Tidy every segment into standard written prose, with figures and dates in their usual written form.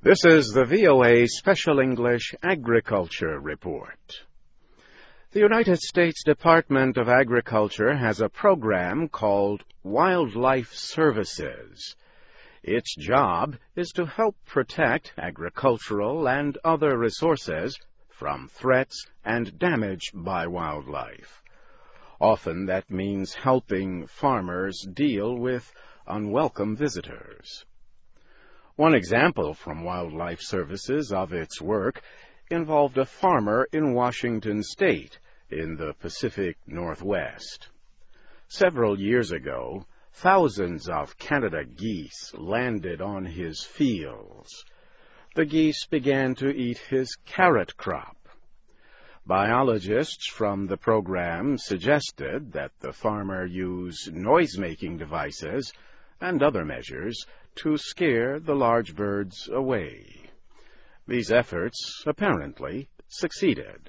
This is the VOA Special English Agriculture Report. The United States Department of Agriculture has a program called Wildlife Services. Its job is to help protect agricultural and other resources from threats and damage by wildlife. Often that means helping farmers deal with unwelcome visitors. One example from Wildlife Services of its work involved a farmer in Washington State in the Pacific Northwest. Several years ago, thousands of Canada geese landed on his fields. The geese began to eat his carrot crop. Biologists from the program suggested that the farmer use noise-making devices and other measures to scare the large birds away. These efforts apparently succeeded.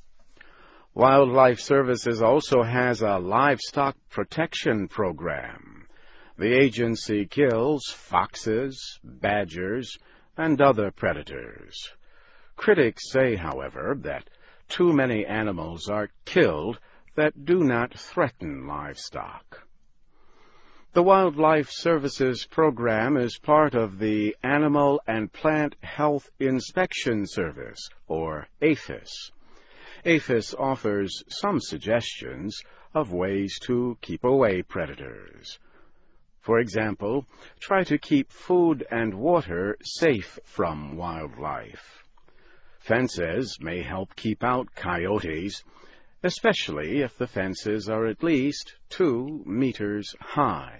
Wildlife Services also has a livestock protection program. The agency kills foxes, badgers, and other predators. Critics say, however, that too many animals are killed that do not threaten livestock. The Wildlife Services program is part of the Animal and Plant Health Inspection Service, or APHIS. APHIS offers some suggestions of ways to keep away predators. For example, try to keep food and water safe from wildlife. Fences may help keep out coyotes, especially if the fences are at least 2 meters high.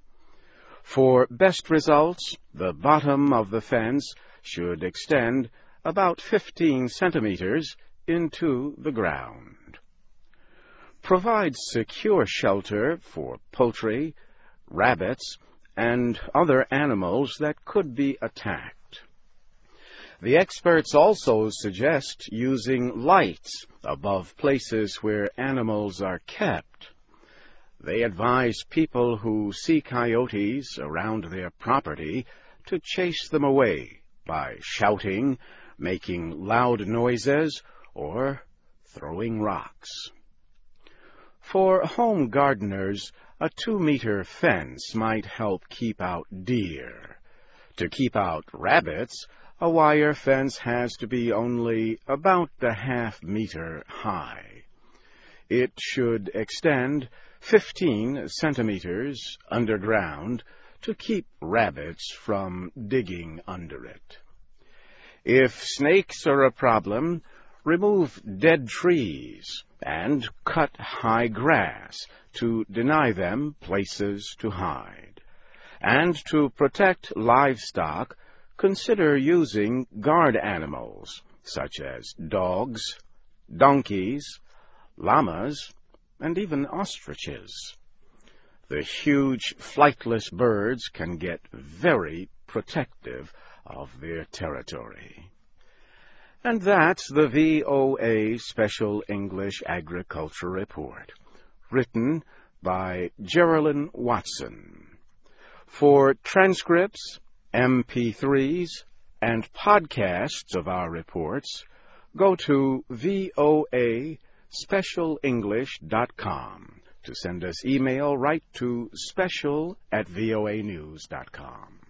For best results, the bottom of the fence should extend about 15 centimeters into the ground. Provide secure shelter for poultry, rabbits, and other animals that could be attacked. The experts also suggest using lights above places where animals are kept. They advise people who see coyotes around their property to chase them away by shouting, making loud noises, or throwing rocks. For home gardeners, a 2-meter fence might help keep out deer. To keep out rabbits, a wire fence has to be only about a half-meter high. It should extend 15 centimeters underground to keep rabbits from digging under it. If snakes are a problem, remove dead trees and cut high grass to deny them places to hide. And to protect livestock, consider using guard animals such as dogs, donkeys, llamas, and even ostriches. The huge flightless birds can get very protective of their territory. And that's the VOA Special English Agriculture Report, written by Geraldine Watson. For transcripts, MP3s, and podcasts of our reports, go to voaspecialenglish.com. To send us email, write to special@voanews.com.